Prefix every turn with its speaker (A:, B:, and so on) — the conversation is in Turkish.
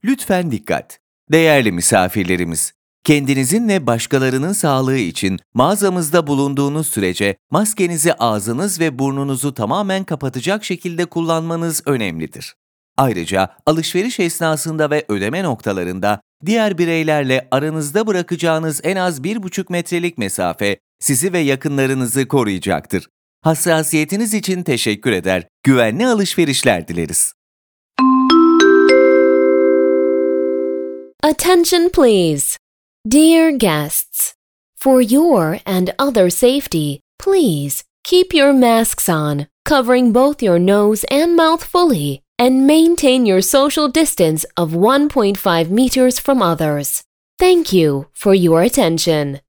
A: Lütfen dikkat! Değerli misafirlerimiz, kendinizin ve başkalarının sağlığı için mağazamızda bulunduğunuz sürece maskenizi ağzınız ve burnunuzu tamamen kapatacak şekilde kullanmanız önemlidir. Ayrıca alışveriş esnasında ve ödeme noktalarında diğer bireylerle aranızda bırakacağınız en az 1,5 metrelik mesafe sizi ve yakınlarınızı koruyacaktır. Hassasiyetiniz için teşekkür eder, güvenli alışverişler dileriz.
B: Attention please. Dear guests, for your and other safety, please keep your masks on, covering both your nose and mouth fully, and maintain your social distance of 1.5 meters from others. Thank you for your attention.